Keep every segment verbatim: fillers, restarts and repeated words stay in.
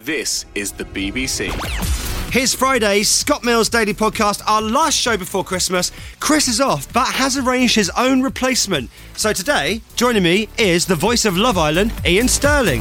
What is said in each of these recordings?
This is the B B C. Here's Friday's Scott Mills Daily Podcast, our last show before Christmas. Chris is off, but has arranged his own replacement. So today, joining me is the voice of Love Island, Ian Sterling.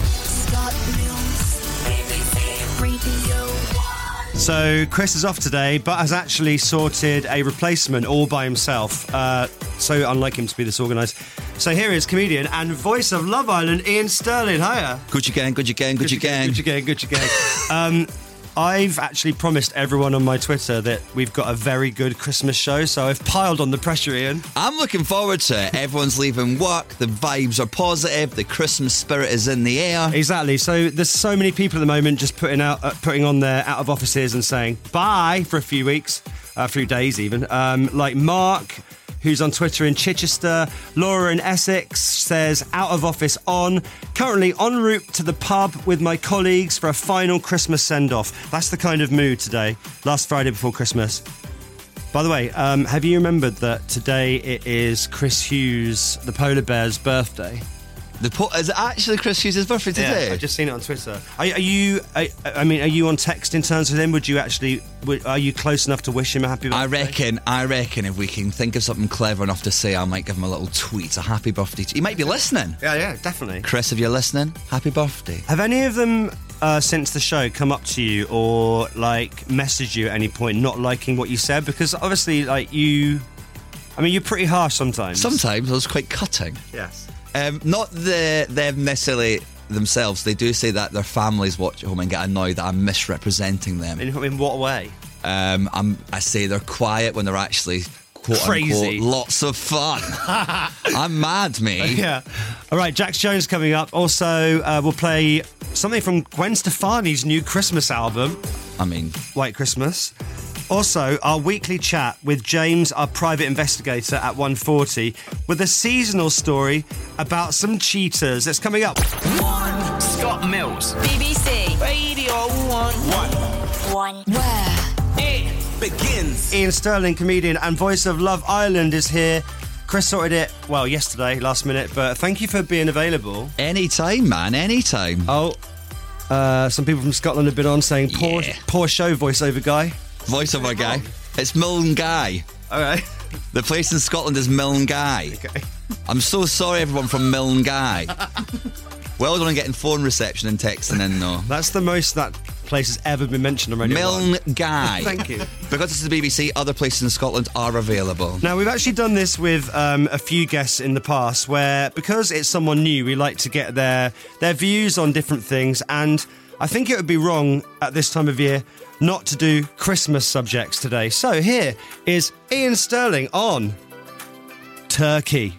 So Chris is off today, but has actually sorted a replacement all by himself. Uh, so unlike him to be this organised. So here is comedian and voice of Love Island, Ian Sterling. Hiya. Good again, good again, good again. Good again, good again. Um, I've actually promised everyone on my Twitter that we've got a very good Christmas show, so I've piled on the pressure, Ian. I'm looking forward to it. Everyone's leaving work, the vibes are positive, the Christmas spirit is in the air. Exactly. So there's so many people at the moment just putting out, uh, putting on their out of offices and saying bye for a few weeks, a few days even. Um, like Mark, who's on Twitter in Chichester. Laura in Essex says, out of office on. Currently en route to the pub with my colleagues for a final Christmas send-off. That's the kind of mood today, last Friday before Christmas. By the way, um, have you remembered that today it is Chris Hughes, the polar bear's birthday? The po- is it actually Chris Hughes' birthday today? Yeah, I've just seen it on Twitter. Are, are you? I, I mean, are you on text in terms with him? Would you actually? Would, are you close enough to wish him a happy birthday? I reckon. I reckon if we can think of something clever enough to say, I might give him a little tweet, a happy birthday. To- he might be listening. Yeah, yeah, definitely. Chris, if you're listening, happy birthday. Have any of them uh, since the show come up to you or like messaged you at any point not liking what you said? Because obviously, like you, I mean, you're pretty harsh sometimes. Sometimes I was quite cutting. Yes. Um, not the them necessarily themselves. They do say that their families watch at home and get annoyed that I'm misrepresenting them. In, in what way? Um, I'm, I say they're quiet when they're actually quote Crazy. unquote lots of fun. I'm mad, mate. Yeah. All right, Jax Jones coming up. Also, uh, we'll play something from Gwen Stefani's new Christmas album, I mean, White Christmas. Also, our weekly chat with James, our private investigator, at one forty, with a seasonal story about some cheaters. That's coming up. One. Scott Mills. B B C Radio One. One. One. Where It begins. Ian Sterling, comedian and voice of Love Island, is here. Chris sorted it, well, yesterday, last minute, but thank you for being available. anytime, man, anytime. Oh, uh, some people from Scotland have been on saying, poor, Yeah. poor show voiceover guy. Voiceover guy. It's Milne Guy. All right. The place in Scotland is Milne Guy. Okay. I'm so sorry, everyone from Milne Guy. Well done on getting phone reception and texting in, though. That's the most that place has ever been mentioned on Radio Milne one. Guy. Thank you. Because this is the B B C, other places in Scotland are available. Now, we've actually done this with um, a few guests in the past where, because it's someone new, we like to get their their views on different things, and I think it would be wrong at this time of year not to do Christmas subjects today. So here is Ian Sterling on turkey.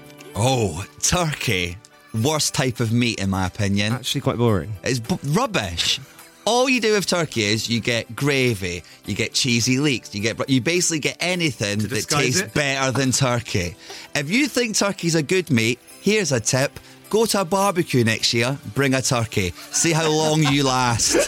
Oh, turkey. Worst type of meat, in my opinion. Actually quite boring. It's b- rubbish. All you do with turkey is you get gravy, you get cheesy leeks, you get you basically get anything that disguise tastes it? better than turkey. If you think turkey's a good meat, here's a tip. Go to a barbecue next year, bring a turkey. See how long you last.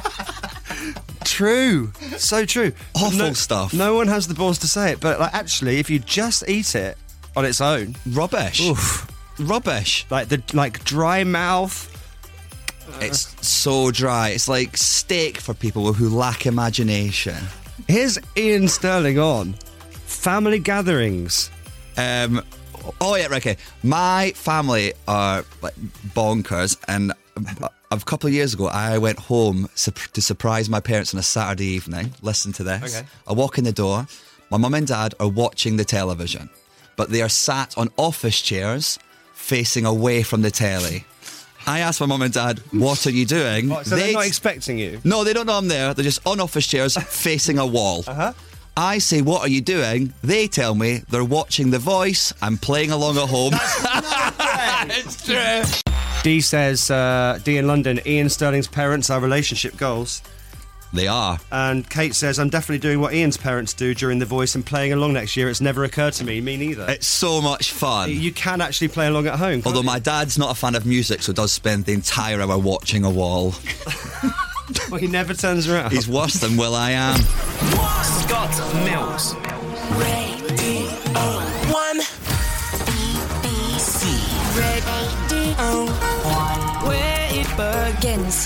True. So true. Awful no, stuff. No one has the balls to say it, but like actually, if you just eat it on its own, Rubbish. oof, Rubbish. like the like dry mouth. It's so dry. It's like steak for people who lack imagination. Here's Ian Sterling on family gatherings. Um, oh yeah, okay. My family are like bonkers, and a couple of years ago, I went home sup- to surprise my parents on a Saturday evening. Listen to this. Okay. I walk in the door. My mum and dad are watching the television, but they are sat on office chairs facing away from the telly. I asked my mum and dad, "What are you doing?" Oh, so They they're not ex- expecting you. No, they don't know I'm there. They're just on office chairs facing a wall. Uh-huh. I say, "What are you doing?" They tell me they're watching The Voice and playing along at home. It's true. Dee says, uh, Dee in London, Ian Sterling's parents are relationship goals. They are. And Kate says, I'm definitely doing what Ian's parents do during The Voice and playing along next year. It's never occurred to me. Me neither. It's so much fun. You can actually play along at home. can't Although you? my dad's not a fan of music, so does spend the entire hour watching a wall. Well, he never turns around. He's worse than Will I Am. Scott Mills. Radio One. B B C Radio One. Where it begins.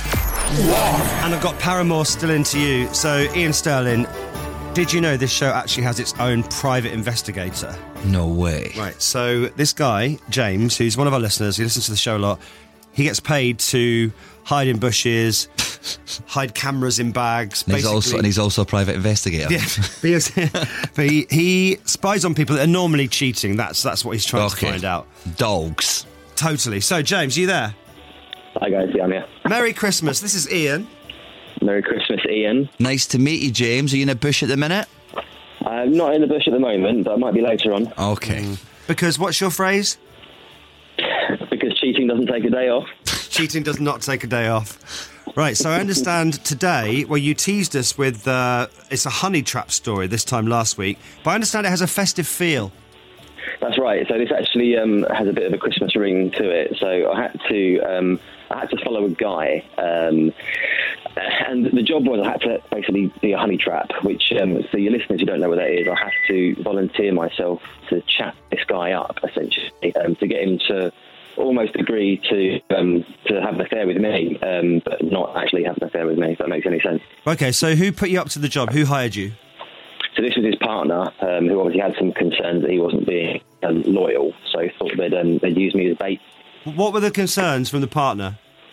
And I've got Paramore still into you. So, Ian Sterling, did you know this show actually has its own private investigator? No way. Right, so this guy, James, who's one of our listeners, he listens to the show a lot, he gets paid to hide in bushes, hide cameras in bags. And he's, basically. also, and he's also a private investigator. Yeah, but, he, was- but he, he spies on people that are normally cheating. That's that's what he's trying Okay. to find out. Dogs. Totally. So, James, you there? Hi guys, yeah, I'm here. Merry Christmas. This is Ian. Merry Christmas, Ian. Nice to meet you, James. Are you in a bush at the minute? I'm not in the bush at the moment, but I might be later on. Okay. Because what's your phrase? Because cheating doesn't take a day off. Cheating does not take a day off. Right, so I understand today, well, you teased us with, uh, it's a honey trap story this time last week, but I understand it has a festive feel. That's right. So this actually um, has a bit of a Christmas ring to it. So I had to um, I had to follow a guy, um, and the job was I had to basically be a honey trap. Which, um, for your listeners who don't know what that is, I have to volunteer myself to chat this guy up, essentially, um, to get him to almost agree to um, to have an affair with me, um, but not actually have an affair with me. If that makes any sense. Okay, so who put you up to the job? Who hired you? So this was his partner, um, who obviously had some concerns that he wasn't being um, loyal, so he thought they'd, um, they'd use me as bait. What were the concerns from the partner?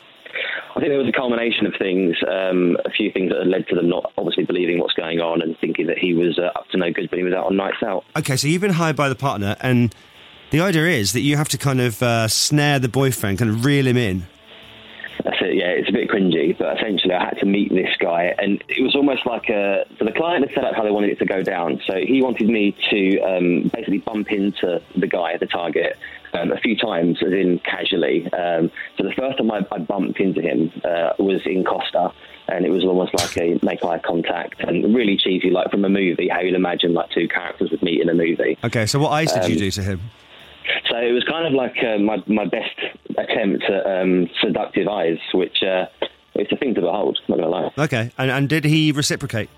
I think there was a culmination of things, um, a few things that had led to them not obviously believing what's going on and thinking that he was uh, up to no good, but he was out on nights out. Okay, so you've been hired by the partner, and the idea is that you have to kind of uh, snare the boyfriend, kind of reel him in. That's it, yeah, it's a bit cringy, but essentially I had to meet this guy, and it was almost like a... So the client had set up how they wanted it to go down, so he wanted me to um, basically bump into the guy, the target, um, a few times, as in casually. Um, so the first time I, I bumped into him uh, was in Costa, and it was almost like a make eye contact, and really cheesy, like from a movie, how you'd imagine like two characters would meet in a movie. Okay, so what eyes did Um, you do to him? So it was kind of like uh, my my best attempt at um, seductive eyes, which uh, it's a thing to behold, not going to lie. Okay, and, and did he reciprocate?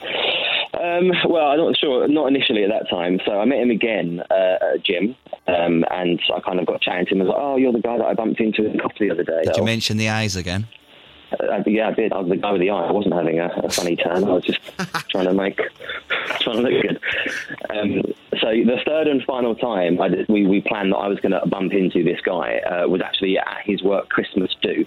Um, well, I'm not sure, not initially at that time. So I met him again uh, at a gym, um, and I kind of got chatting to him. I was like, oh, you're the guy that I bumped into in coffee the other day. Did you Oh. mention the eyes again? Uh, yeah, I did. I was the guy with the eye. I wasn't having a, a funny turn. I was just trying to make, trying to look good. Um, so the third and final time I did, we, we planned that I was going to bump into this guy uh, was actually at his work Christmas do.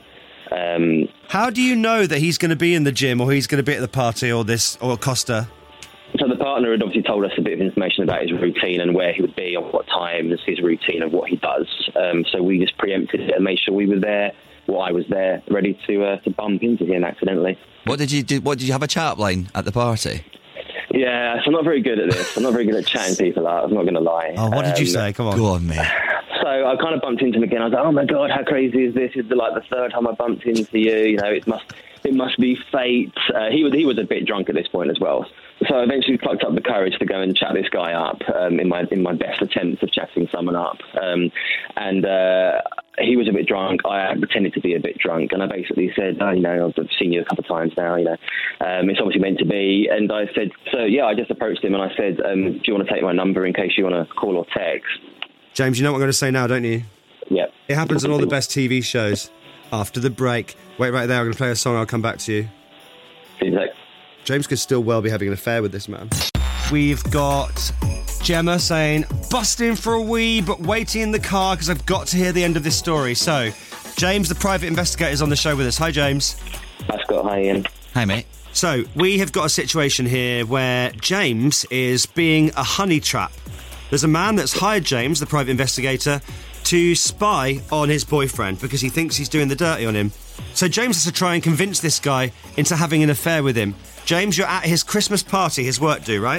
Um, How do you know that he's going to be in the gym or he's going to be at the party or this or Costa? so the partner had obviously told us a bit of information about his routine and where he would be, on what times, his routine of what he does. Um, so we just preempted it and made sure we were there. Well, I was there, ready to uh, to bump into him accidentally. What did you do? What did you have a chat line at the party? Yeah, so I'm not very good at this. I'm not very good at chatting people out. I'm not going to lie. Oh, what did you Um, say? Come on. Go on, mate. So I kind of bumped into him again. I was like, "Oh my god, how crazy is this? It's like the third time I bumped into you. You know, it must it must be fate." Uh, he was he was a bit drunk at this point as well. So I eventually plucked up the courage to go and chat this guy up um, in my in my best attempts of chatting someone up. Um, and uh, he was a bit drunk. I pretended to be a bit drunk, and I basically said, "Oh, you know, I've seen you a couple of times now. You know, um, it's obviously meant to be." And I said, "So yeah," I just approached him and I said, um, "Do you want to take my number in case you want to call or text?" James, you know what I'm going to say now, don't you? Yeah. It happens on all the best T V shows. After the break. Wait right there, I'm going to play a song, I'll come back to you. He's like, James could still well be having an affair with this man. We've got Gemma saying, busting for a wee, but waiting in the car because I've got to hear the end of this story. So, James, the private investigator, is on the show with us. Hi, James. Hi, Scott. Hi, Ian. Hi, mate. So, we have got a situation here where James is being a honey trap. There's a man that's hired James, the private investigator, to spy on his boyfriend because he thinks he's doing the dirty on him. So James has to try and convince this guy into having an affair with him. James, you're at his Christmas party, his work do, right?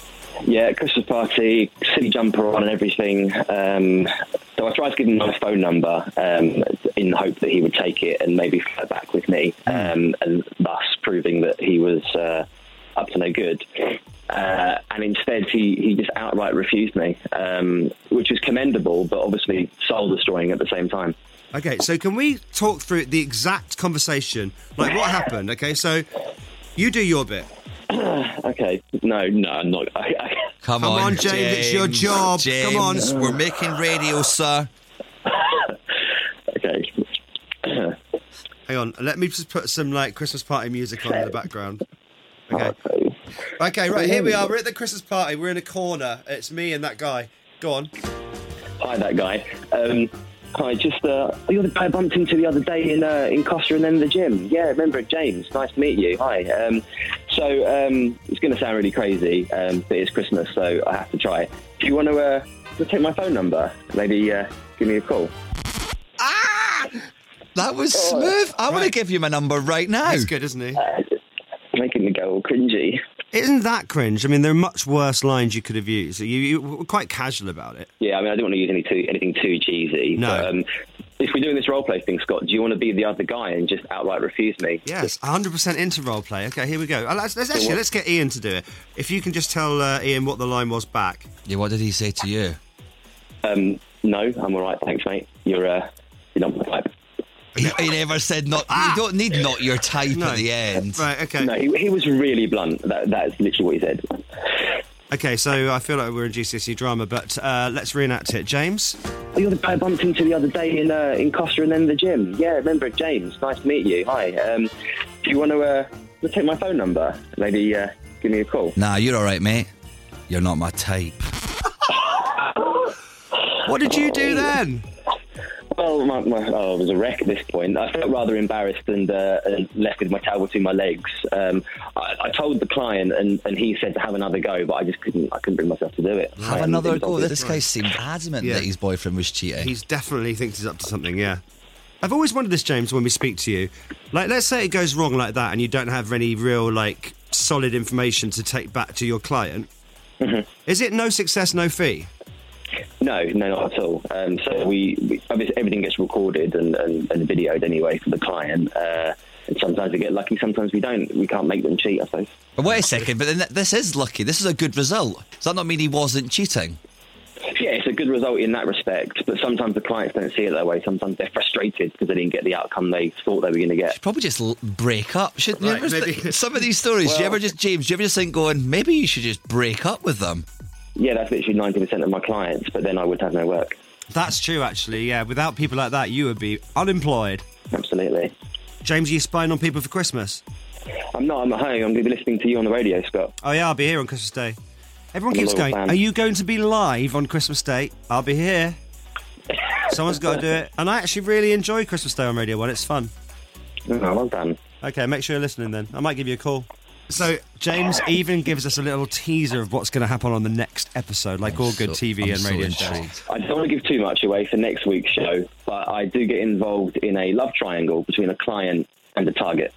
Yeah, Christmas party, silly jumper on and everything. Um, so I tried to give him my phone number um, in the hope that he would take it and maybe fly back with me, um, and thus proving that he was uh, up to no good. Uh, and instead, he, he just outright refused me, um, which was commendable, but obviously soul-destroying at the same time. Okay, so can we talk through the exact conversation? Like, what happened? Okay, so you do your bit. Okay, no, no, I'm not. I, I, Come, Come on, James, it's your job. James, Come on. we're making radio, sir. okay. Are Hang on, let me just put some like Christmas party music on in the background. Okay. Okay. Okay, right, here we are. We're at the Christmas party. We're in a corner. It's me and that guy. Go on. Hi, that guy. Um, hi, just uh, you're the guy I bumped into the other day in uh, in Costa and then the gym. Yeah, remember it, James? Nice to meet you. Hi. Um, so um, it's going to sound really crazy, um, but it's Christmas, so I have to try. Do you want to uh, take my phone number? Maybe uh, give me a call. Ah! That was smooth. I want to Right. give you my number right now. That's good, isn't he? Uh, making me go all cringy. Isn't that cringe? I mean, there are much worse lines you could have used. You, you were quite casual about it. Yeah, I mean, I don't want to use any too, anything too cheesy. No. But, um, if we're doing this role play thing, Scott, do you want to be the other guy and just outright refuse me? Yes, one hundred percent into role play. Okay, here we go. Uh, Let's, let's actually what- let's get Ian to do it. If you can just tell uh, Ian what the line was back. Yeah, what did he say to you? Um, no, I'm all right, thanks, mate. You're uh, you're not my type. He, he never said not. You don't need not your type at the end. Right. Okay. No, he, he was really blunt. That, that's literally what he said. Okay. So I feel like we're in G C S E drama, but uh, let's reenact it. James. Oh, you're the guy I bumped into the other day in uh, in Costa and then the gym. Yeah, remember it, James? Nice to meet you. Hi. Um, do you want to uh, take my phone number? Maybe uh, give me a call. Nah, you're all right, mate. You're not my type. What did you do then? Well, my, my, oh, I was a wreck at this point. I felt rather embarrassed and, uh, and left with my towel between my legs. Um, I, I told the client, and, and he said to have another go, but I just couldn't. I couldn't bring myself to do it. Have Um, another it was go. obvious. This guy seemed adamant Yeah. that his boyfriend was cheating. He's definitely thinks he's up to something. Yeah. I've always wondered this, James, when we speak to you. Like, let's say it goes wrong like that, and you don't have any real like solid information to take back to your client. Mm-hmm. Is it no success, no fee? No, no, not at all. Um, so we, we obviously everything gets recorded and, and, and videoed anyway for the client. Uh, and sometimes we get lucky, sometimes we don't. We can't make them cheat, I suppose. But wait a second, but then th- this is lucky. This is a good result. Does that not mean he wasn't cheating? Yeah, it's a good result in that respect, but sometimes the clients don't see it that way. Sometimes they're frustrated because they didn't get the outcome they thought they were going to get. Probably just l- break up. Should you Right, ever maybe. th- some of these stories? do you Well- ever just James? Do you ever just think going? Maybe you should just break up with them. Yeah, that's literally ninety percent of my clients, but then I would have no work. That's true, actually. Yeah. Without people like that, you would be unemployed. Absolutely. James, are you spying on people for Christmas? I'm not, I'm at home. I'm going to be listening to you on the radio, Scott. Oh yeah, I'll be here on Christmas Day. Everyone I'm a keeps little going, fan. are you going to be live on Christmas Day? I'll be here. Someone's got to do it. And I actually really enjoy Christmas Day on Radio one. It's fun. Oh, well done. Okay, make sure you're listening then. I might give you a call. So, James even gives us a little teaser of what's going to happen on the next episode, like all good so- T V I'm and so radio intrigued. shows. I don't want to give too much away for next week's show, but I do get involved in a love triangle between a client and a target.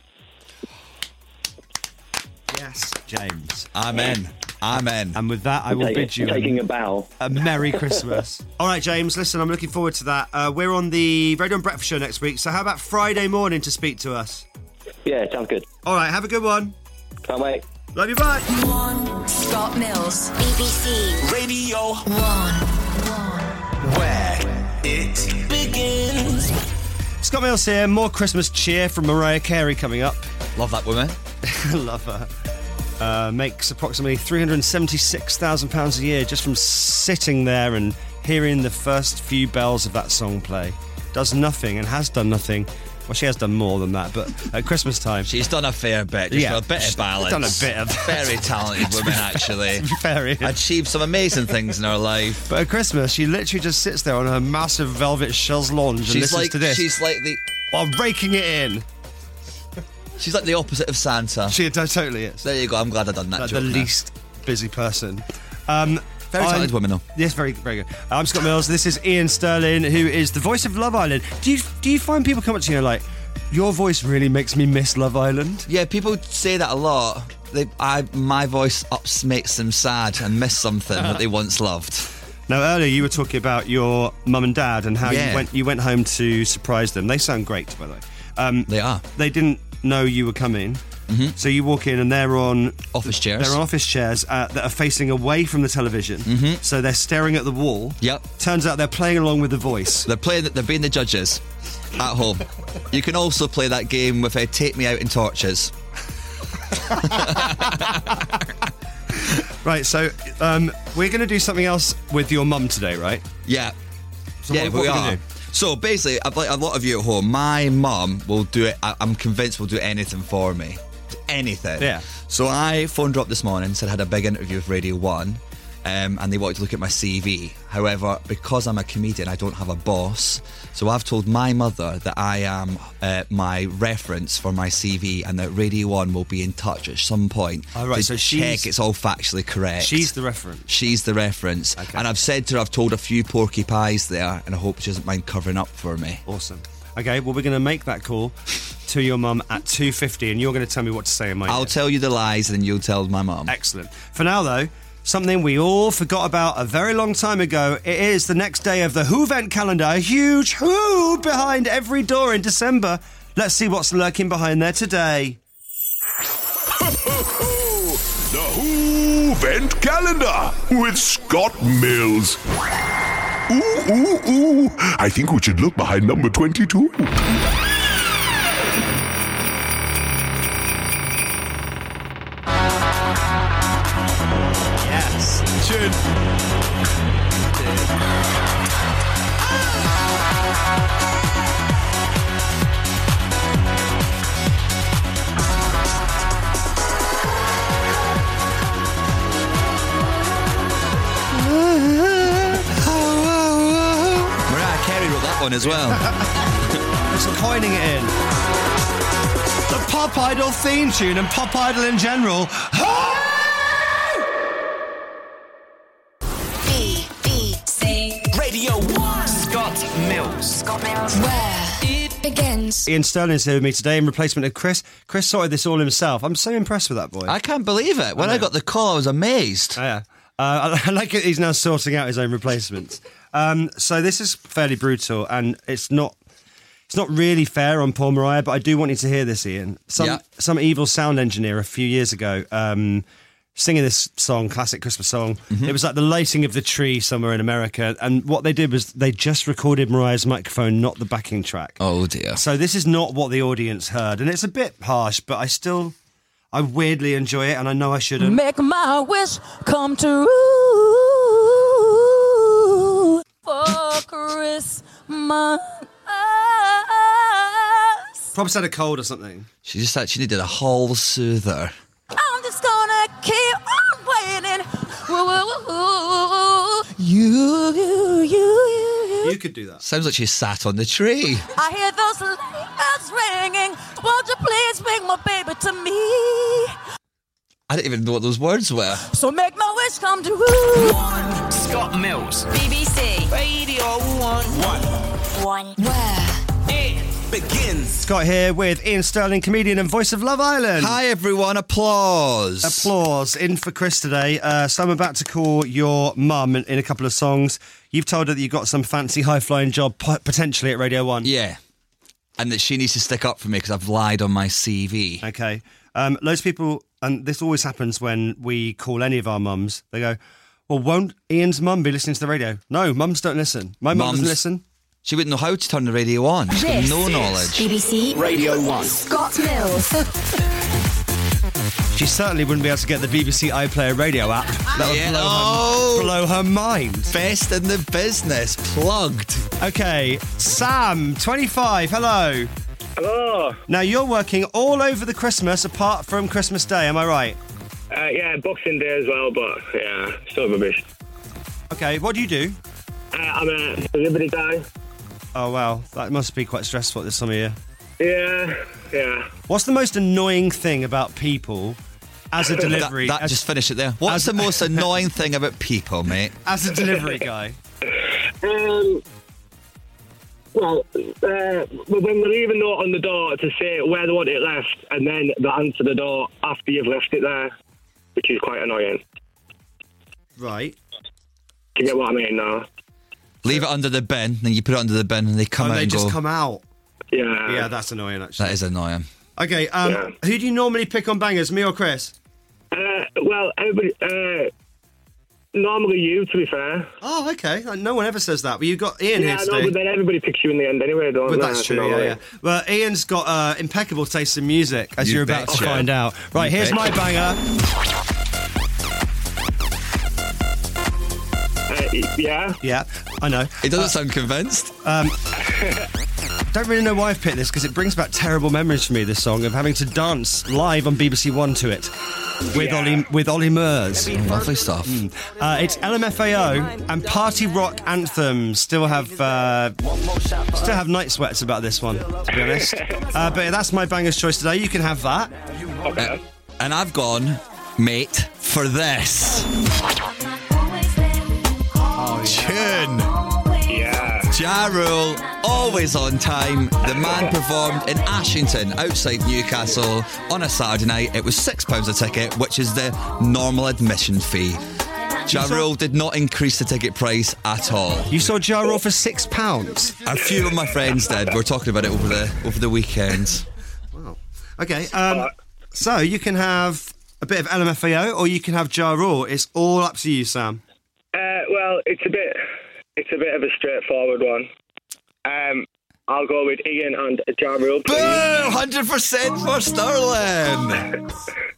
Yes, James. Amen. Amen. And with that, I will Take- bid you taking a, a bow. a Merry Christmas. All right, James, listen, I'm looking forward to that. Uh, we're on the Radio one Breakfast Show next week, so how about Friday morning to speak to us? Yeah, sounds good. All right, have a good one. Can't wait. Love you, bye. One. Scott Mills. B B C. Radio One. where it begins. Scott Mills here. More Christmas cheer from Mariah Carey coming up. Love that woman. I love her. Uh, makes approximately three hundred seventy-six thousand pounds a year just from sitting there and hearing the first few bells of that song play. Does nothing and has done nothing. Well, she has done more than that, but at Christmas time... She's done a fair bit. Just Yeah, for a bit she's of balance. done a bit of- Very talented woman, actually. Very. Achieved some amazing things in her life. But at Christmas, she literally just sits there on her massive velvet chaise lounge and She's listens like to this she's like the while raking it in. she's like the opposite of Santa. She t- totally is. There you go. I'm glad I done that Like joke. the now. least busy person. Um, Very talented I'm- woman, though. Yes, very, very good. I'm Scott Mills. This is Ian Sterling, who is the voice of Love Island. Do you do you find people come up to you and like, your voice really makes me miss Love Island? Yeah, people say that a lot. They, I, my voice ups makes them sad and miss something that they once loved. Now, earlier you were talking about your mum and dad and how Yeah. you went you went home to surprise them. They sound great, by the way. Um, They are. they didn't know you were coming, Mm-hmm. so you walk in and they're on Office chairs. They're on office chairs uh, that are facing away from the television, mm-hmm. so they're staring at the wall. Yep. Turns out they're playing along with the voice. They're playing. They're being the judges at home. You can also play that game with uh, Take Me Out in Torches. Right, so um, we're going to do something else with your mum today, right? Yeah. So yeah, what- we what are we are. gonna do? So basically, I've like a lot of you at home, my mum will do it. I, I'm convinced will do anything for me. Anything. Yeah. So I phoned her up this morning, said I had a big interview with Radio One, um, and they wanted to look at my C V. However, because I'm a comedian, I don't have a boss. So I've told my mother that I am uh, my reference for my C V, and that Radio One will be in touch at some point Oh, right, to so check she's- it's all factually correct. She's the reference. She's the reference. Okay. And I've said to her, I've told a few porky pies there, and I hope she doesn't mind covering up for me. Awesome. Okay, well, we're going to make that call to your mum at two fifty, and you're going to tell me what to say in my I'll ear. tell you the lies, and then you'll tell my mum. Excellent. For now, though, something we all forgot about a very long time ago. It is the next day of the Whovent calendar. A huge Who behind every door in December. Let's see what's lurking behind there today. The Whovent Calendar with Scott Mills. Ooh, ooh, ooh. I think we should look behind number twenty-two. Yes. Tune. Mariah Carey wrote that one as well. Just coining it in. The Pop Idol theme tune and Pop Idol in general. B B C Radio one. Scott Mills. Scott Mills. Where it begins. Ian Sterling's here with me today in replacement of Chris. Chris sorted this all himself. I'm so impressed with that boy. I can't believe it. When I, got the call, I was amazed. Oh, yeah. Uh, I, I like it. He's now sorting out his own replacements. Um, so this is fairly brutal, and it's not. It's not really fair on poor Mariah, but I do want you to hear this, Ian. Some Yeah. some evil sound engineer a few years ago um, singing this song, classic Christmas song. Mm-hmm. It was like the lighting of the tree somewhere in America, and what they did was they just recorded Mariah's microphone, not the backing track. Oh, dear. So this is not what the audience heard, and it's a bit harsh, but I still, I weirdly enjoy it, and I know I shouldn't. Make my wish come true for Christmas. Probably had a cold or something. She just actually needed a hall soother. I'm just gonna keep on waiting. Woo, woo, woo. You, you, you, you. You could do that. Sounds like she sat on the tree. I hear those bells ringing. Won't you please bring my baby to me? I didn't even know what those words were. So make my wish come true. One. Scott Mills. B B C Radio one. One. One. Where It begins. Scott here with Ian Sterling, comedian and voice of Love Island. Hi, everyone. Applause. Applause in for Chris today. Uh, so I'm about to call your mum in, in a couple of songs. You've told her that you've got some fancy high-flying job po- potentially at Radio one. Yeah. And that she needs to stick up for me because I've lied on my C V. Okay. Um, loads of people, and this always happens when we call any of our mums, they go, well, won't Ian's mum be listening to the radio? No, mums don't listen. My mum Mums- doesn't listen. She wouldn't know how to turn the radio on. She's got This no is knowledge. B B C Radio one. Scott Mills. She certainly wouldn't be able to get the B B C iPlayer radio app. That would Yeah. blow, Oh. her, blow her mind. Best in the business. Plugged. Okay, Sam, twenty-five, hello. Hello. Now, you're working all over the Christmas apart from Christmas Day, am I right? Uh, yeah, Boxing Day as well, but yeah, still rubbish. Okay, what do you do? Uh, I'm a delivery guy. Oh, wow, that must be quite stressful this time of year. Yeah, yeah. What's the most annoying thing about people as a That, delivery that as, just finish it there. What's as- the most annoying thing about people, mate? as a delivery guy? Um, well, uh, when they leave a note on the door to say where they want it left, and then they answer the door after you've left it there, which is quite annoying. Right. Do you get what I mean now? Leave it under the bin, then you put it under the bin, and they come Oh, out they and just go. come out. Yeah. Yeah, that's annoying, actually. That is annoying. Okay, um, Yeah. who do you normally pick on bangers, me or Chris? Uh, well, everybody, uh, normally you, to be fair. Oh, okay. No one ever says that. But you've got Ian Yeah, here I today. know, but then everybody picks you in the end anyway, don't But they? that's true, yeah, Normally. yeah. Well, Ian's got uh, impeccable taste in music, as You you're about to betcha. find out. Right, You here's my betcha. banger. Uh, yeah. Yeah, I know. He doesn't sound convinced. Don't really know why I've picked this because it brings back terrible memories for me. This song of having to dance live on B B C One to it with Yeah. Ollie with Ollie Murs. Lovely stuff. Uh, it's L M F A O and party rock anthems. Still have uh, still have night sweats about this one, to be honest. Uh, but that's my banger's choice today. You can have that. Okay. And I've gone, mate, for this. Tune. Yeah. Ja Rule, always on time. The man performed in Ashington, outside Newcastle, on a Saturday night. It was six pounds a ticket, which is the normal admission fee. Ja Rule did not increase the ticket price at all. You saw Ja Rule for six pounds. A few of my friends did. We're talking about it over the over the weekend. Okay, um, so you can have a bit of L M F A O or you can have Ja Rule. It's all up to you, Sam. Uh, well, it's a bit, it's a bit of a straightforward one. Um, I'll go with Ian and Ja Rule. Boo! one hundred percent for Sterling.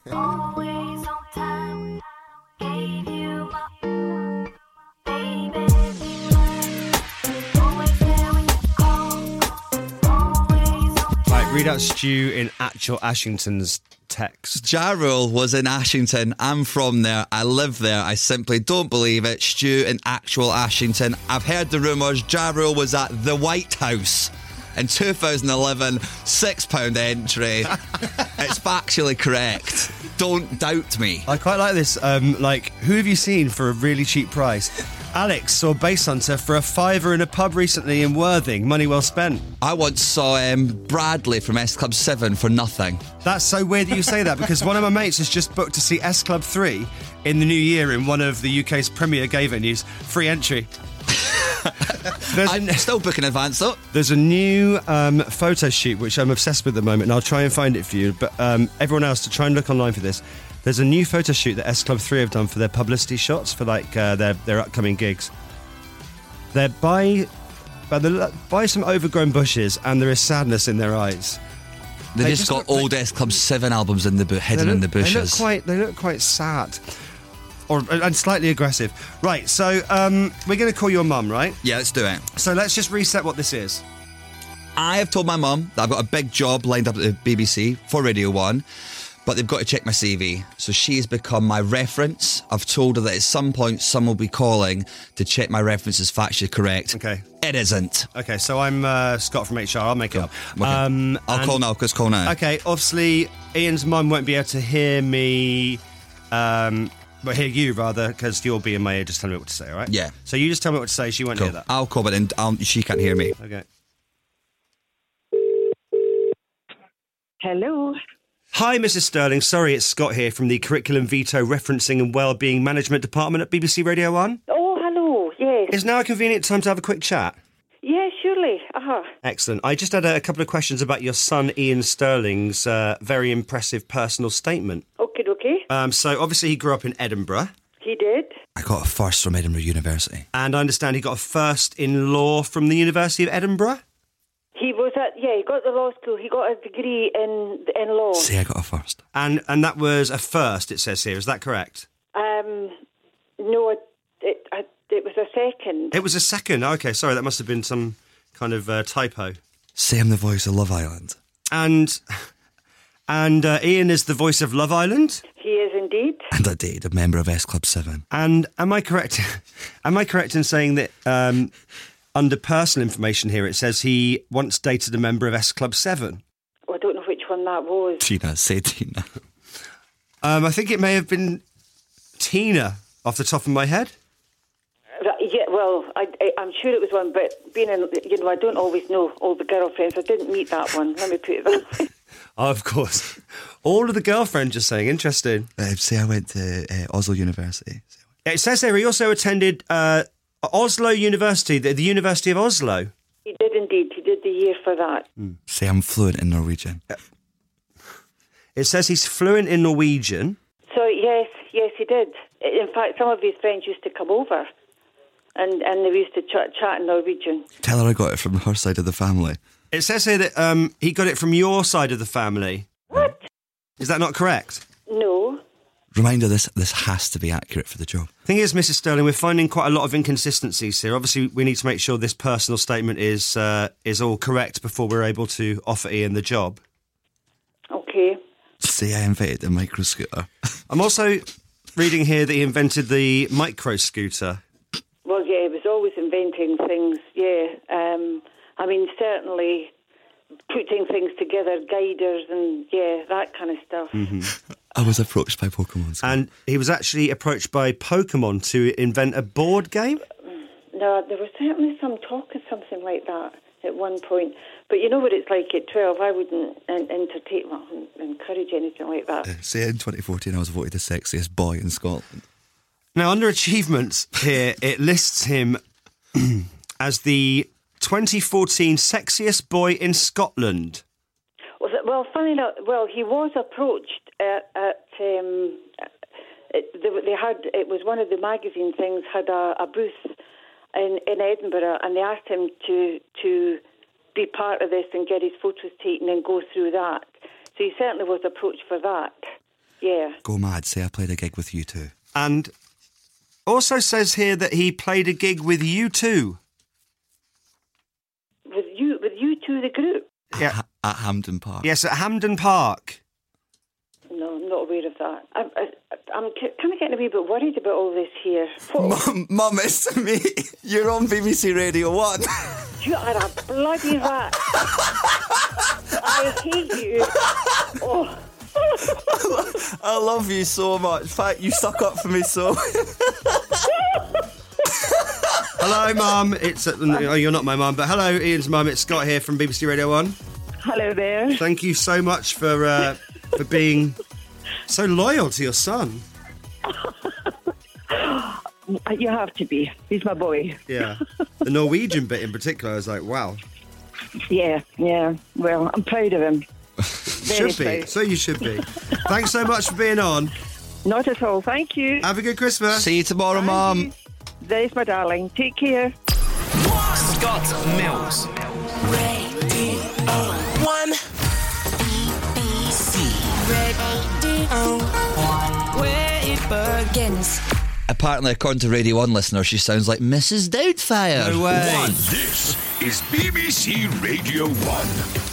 Right, read out Stu in actual Ashington's text. Ja Rule was in Ashington. I'm from there. I live there. I simply don't believe it. Stu in actual Ashington. I've heard the rumours. Ja Rule was at the White House in two thousand eleven. Six pound entry. It's factually correct. Don't doubt me. I quite like this. Um, like, who have you seen for a really cheap price? Alex saw Bass Hunter for a fiver in a pub recently in Worthing. Money well spent. I once saw um, Bradley from S Club seven for nothing. That's so weird that you say that because one of my mates has just booked to see S Club three in the new year in one of the U K's premier gay venues. Free entry. There's I'm a, still booking in advance though. there's a new um, photo shoot which I'm obsessed with at the moment, and I'll try and find it for you. But um, everyone else, to try and look online for this. There's a new photo shoot that S Club three have done for their publicity shots for like uh, their their upcoming gigs. They're by by the by some overgrown bushes, and there is sadness in their eyes. They, They just, just got look old S Club seven albums in the bu- hidden They in look- the bushes. They look quite they look quite sad, or and slightly aggressive. Right, so um, we're going to call your mum, right? Yeah, let's do it. So let's just reset what this is. I have told my mum that I've got a big job lined up at the B B C for Radio one, but they've got to check my C V. So she's become my reference. I've told her that at some point someone will be calling to check my reference is factually correct. Okay. It isn't. Okay, so I'm uh, Scott from H R. I'll make it up. Okay. Um, I'll and- call now, because call now. Okay, obviously Ian's mum won't be able to hear me, um, but hear you rather, because you'll be in my ear just telling me what to say, all right? Yeah. So you just tell me what to say, she won't Cool. hear that. I'll call, but then I'll, she can't hear me. Okay. Hello. Hi, Missus Sterling. Sorry, it's Scott here from the Curriculum Veto Referencing and Wellbeing Management Department at B B C Radio one. Oh, hello. Yes. Is now a convenient time to have a quick chat? Yeah, surely. Uh-huh. Excellent. I just had a, a couple of questions about your son Ian Sterling's uh, very impressive personal statement. Okay, okay. Um, so obviously he grew up in Edinburgh, He did. I got a first from Edinburgh University. and I understand he got a first in law from the University of Edinburgh. He was at, yeah, he got the law school. He got a degree in in law. Say I got a first. And and that was a first, it says here. Is that correct? Um, no, it, it, I, it was a second. It was a second. Okay, sorry, that must have been some kind of uh, typo. Say I'm the voice of Love Island. And and uh, Ian is the voice of Love Island. He is indeed. And I dated a member of S Club seven. And am I correct? Am I correct in saying that um, under personal information here it says he once dated a member of S Club seven? Oh, I don't know which one that was. Tina, say Tina. Um, I think it may have been Tina off the top of my head. Right, yeah, well, I, I, I'm sure it was one, but being in, you know, I don't always know all the girlfriends. I didn't meet that one. Let me put it that way. Oh, of course. All of the girlfriends you're saying. Interesting. Uh, say I went to uh, Oslo University. It says there he also attended uh, Oslo University, the, the University of Oslo. He did indeed. He did the year for that. Say I'm fluent in Norwegian. It says he's fluent in Norwegian. So, yes, yes, he did. In fact, some of his friends used to come over and, and they used to ch- chat in Norwegian. Tell her I got it from her side of the family. It says here that um, he got it from your side of the family. What? Is that not correct? No. Reminder, this this has to be accurate for the job. Thing is, Missus Sterling, we're finding quite a lot of inconsistencies here. Obviously, we need to make sure this personal statement is uh, is all correct before we're able to offer Ian the job. Okay. Say I invented the micro scooter. I'm also reading here that he invented the micro scooter. Well, yeah, he was always inventing things, yeah. Um, I mean, certainly putting things together, guiders and, yeah, that kind of stuff. Mm-hmm. I was approached by Pokemon. And he was actually approached by Pokemon to invent a board game? No, there was certainly some talk of something like that at one point. But you know what it's like at twelve? I wouldn't entertain, well, encourage anything like that. Uh, say in twenty fourteen I was voted the sexiest boy in Scotland. Now, under achievements here, it lists him as the twenty fourteen sexiest boy in Scotland. Well, well funny enough, well, he was approached at, at um, it, they, they had, it was one of the magazine things, had a, a booth in, in Edinburgh, and they asked him to to be part of this and get his photos taken and go through that. So he certainly was approached for that, yeah. Go mad, say I played a gig with you two. And also says here that he played a gig with U two. With you, with you two, the group? Yeah. Ha- at Hampden Park. Yes, at Hampden Park. No, I'm not aware of that. I'm, I, I'm kind of getting a wee bit worried about all this here. Mum, Mum, it's me. You're on B B C Radio one. You are a bloody rat. I hate you. Oh. I love you so much. In fact, you stuck up for me so. Hello, Mum. It's uh, oh, you're not my mum, but hello, Ian's mum. It's Scott here from B B C Radio one. Hello there. Thank you so much for uh, for being so loyal to your son. You have to be. He's my boy. Yeah. The Norwegian bit in particular, I was like, wow. Yeah, yeah. Well, I'm proud of him. Very Should be. proud. So you should be. Thanks so much for being on. Not at all. Thank you. Have a good Christmas. See you tomorrow, Mum. There's my darling. Take care. Scott Mills. Radio One. B C Radio one. Where it begins. Apparently, according to Radio one listeners, she sounds like Missus Doubtfire. No way. One. This is B B C Radio one.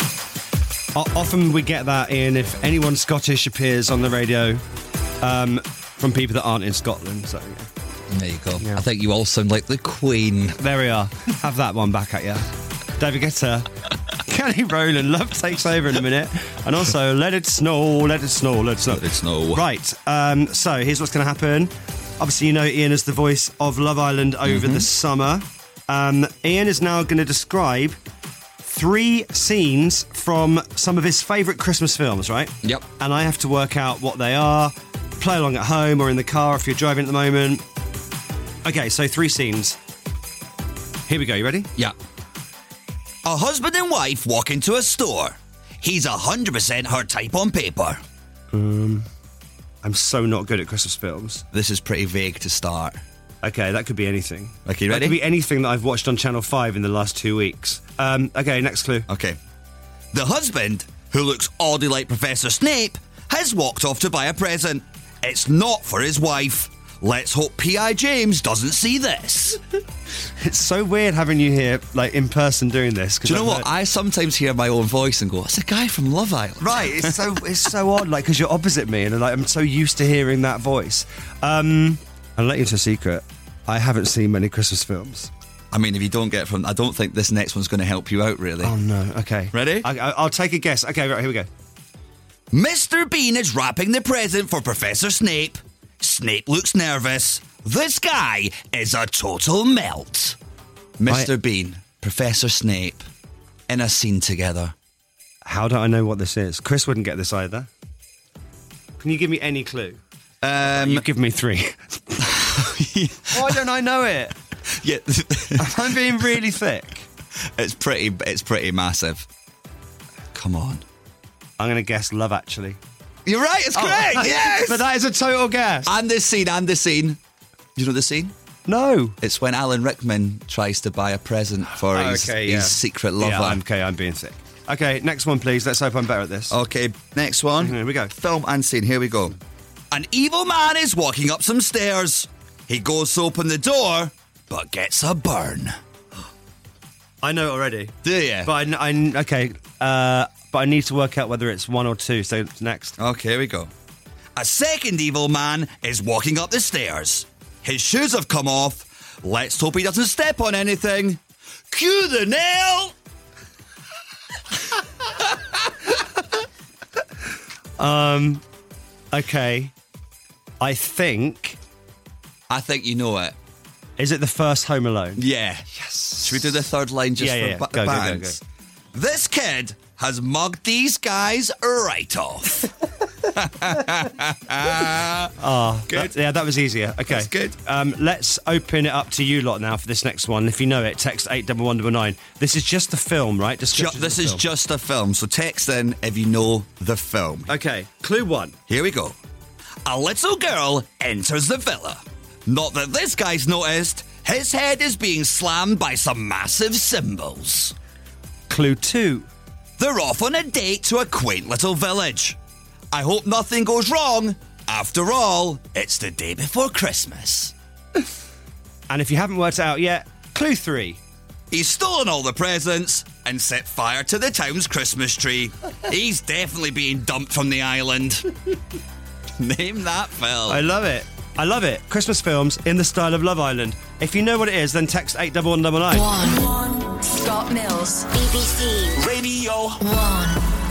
O- often we get that in if anyone Scottish appears on the radio um, from people that aren't in Scotland. So yeah. There you go. Yeah. I think you all sound like the Queen. There we are. Have that one back at you. David Guetta, Kelly Rowland, Love Takes Over in a minute. And also, Let It Snow, Let It Snow, Let It Snow. Let it snow. Right, um, so here's what's going to happen. Obviously, you know Ian is the voice of Love Island over Mm-hmm. the summer. Um, Ian is now going to describe three scenes from some of his favourite Christmas films, right? Yep. And I have to work out what they are, play along at home or in the car if you're driving at the moment. Okay, so three scenes. Here we go, you ready? Yeah. A husband and wife walk into a store. He's one hundred percent her type on paper. Um, I'm so not good at Christmas films. This is pretty vague to start. Okay, that could be anything. Okay, you That ready? could be anything that I've watched on Channel five in the last two weeks. Um, okay, next clue. Okay. The husband, who looks oddly like Professor Snape, has walked off to buy a present. It's not for his wife. Let's hope P I James doesn't see this. It's so weird having you here, like, in person doing this. 'cause Do you know I've what? heard- I sometimes hear my own voice and go, it's a guy from Love Island. Right, it's so it's so odd, like, because you're opposite me, and like I'm so used to hearing that voice. Um, I'll let you into a secret. I haven't seen many Christmas films. I mean, if you don't get it from... I don't think this next one's going to help you out, really. Oh no. Okay. Ready? I, I, I'll take a guess. Okay, right, here we go. Mister Bean is wrapping the present for Professor Snape. Snape looks nervous. This guy is a total melt. Mister I- Bean, Professor Snape, in a scene together. How do I know what this is? Chris wouldn't get this either. Can you give me any clue? Um, You've given me three. Why don't I know it? yeah, I'm being really thick. it's pretty. It's pretty massive. Come on. I'm going to guess Love Actually. You're right. It's correct. Yes. But that is a total guess. and this scene. And this scene. You know the scene? No. It's when Alan Rickman tries to buy a present for his, Okay, yeah. his secret lover. Yeah, I'm, okay, I'm being thick. Okay, next one, please. Let's hope I'm better at this. Okay, next one. Here we go. Film and scene. Here we go. An evil man is walking up some stairs. He goes to open the door, but gets a burn. I know it already. Do you? But I, I okay, uh, but I need to work out whether it's one or two, so next. Okay, here we go. A second evil man is walking up the stairs. His shoes have come off. Let's hope he doesn't step on anything. Cue the nail! um, okay. I think... I think you know it. Is it the first Home Alone? Yeah. Yes. Should we do the third line just yeah, for yeah. ba- Go, go, bands? go, go. This kid has mugged these guys right off. Oh, Good. that- yeah, that was easier. Okay. That's good. Um, let's open it up to you lot now for this next one. If you know it, text eight one one nine nine. This is just the film, right? Ju- Description of this the is film. just a film, so text in if you know the film. Okay, clue one. Here we go. A little girl enters the villa. Not that this guy's noticed, his head is being slammed by some massive cymbals. Clue two. They're off on a date to a quaint little village. I hope nothing goes wrong. After all, it's the day before Christmas. And if you haven't worked it out yet, clue three. He's stolen all the presents and set fire to the town's Christmas tree. He's definitely being dumped from the island. Name that film. I love it. I love it. Christmas films in the style of Love Island. If you know what it is, then text eight one one nine nine. One. Scott Mills. B B C. Radio One.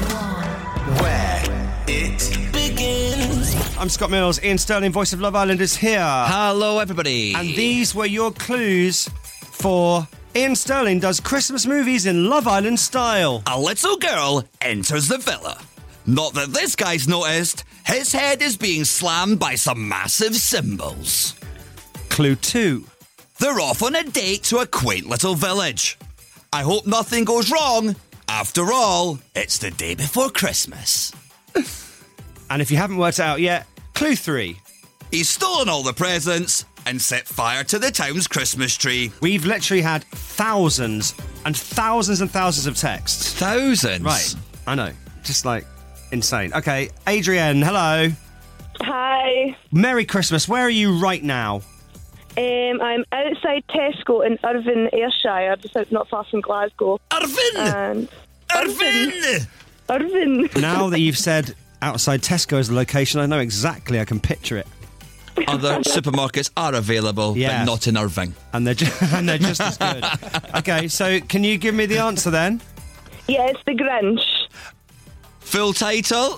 where it begins. I'm Scott Mills. Ian Sterling, voice of Love Island, is here. Hello, everybody. And these were your clues for Ian Sterling does Christmas movies in Love Island style. A little girl enters the villa. Not that this guy's noticed, his head is being slammed by some massive cymbals. Clue two. They're off on a date to a quaint little village. I hope nothing goes wrong. After all, it's the day before Christmas. And if you haven't worked it out yet, clue three. He's stolen all the presents and set fire to the town's Christmas tree. We've literally had thousands and thousands and thousands of texts. Thousands? Right, I know. Just like insane. Okay, Adrienne, hello. Hi. Merry Christmas. Where are you right now? Um, I'm outside Tesco in Irvine, Ayrshire, just out not far from Glasgow. Irvine! And Irvine! Irvine. Now that you've said outside Tesco as the location, I know exactly. I can picture it. Other supermarkets are available, Yeah. but not in Irvine. And they're, ju- and they're just as good. Okay, so can you give me the answer then? Yeah, it's The Grinch. Full title?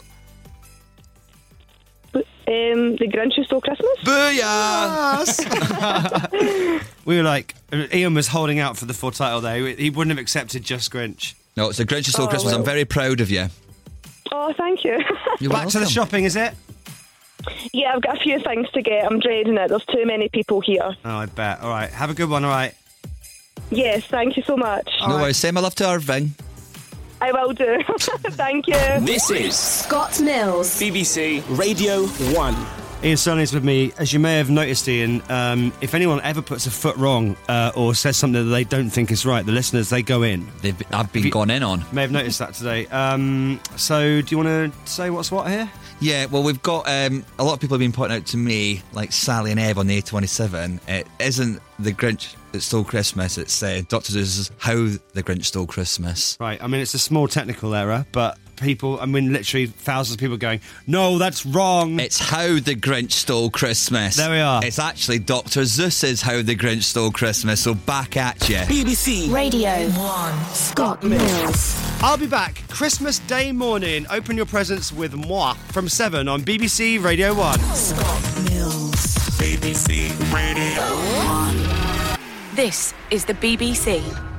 Um, the Grinch Who Stole Christmas? Booyah! We were like, Ian was holding out for the full title there. He wouldn't have accepted just Grinch. No, it's the Grinch Who Stole Oh, Christmas. I'm well. very proud of you. Oh, thank you. You're Back to the welcome. shopping, is it? Yeah, I've got a few things to get. I'm dreading it. There's too many people here. Oh, I bet. All right, have a good one, all right? Yes, thank you so much. No worries. Say my love to Irvine. I will do. Thank you. This is Scott Mills. B B C Radio one. Ian Sterling's with me. As you may have noticed, Ian, um, if anyone ever puts a foot wrong uh, or says something that they don't think is right, the listeners, they go in. They've, I've been you- gone in on. May have noticed that today. Um, so, do you want to say what's what here? Yeah, well, we've got um, a lot of people have been pointing out to me, like Sally and Eb on the A twenty-seven. It isn't the Grinch that stole Christmas. It's uh, Doctor Seuss's How the Grinch Stole Christmas. Right, I mean, it's a small technical error, but people, I mean, literally thousands of people going, no, that's wrong. It's How the Grinch Stole Christmas. There we are. It's actually Doctor Seuss's How the Grinch Stole Christmas. So back at you. B B C Radio One. Scott Mills. I'll be back Christmas Day morning. Open your presents with moi from seven on B B C Radio one. Scott Mills. B B C Radio one. This is the B B C.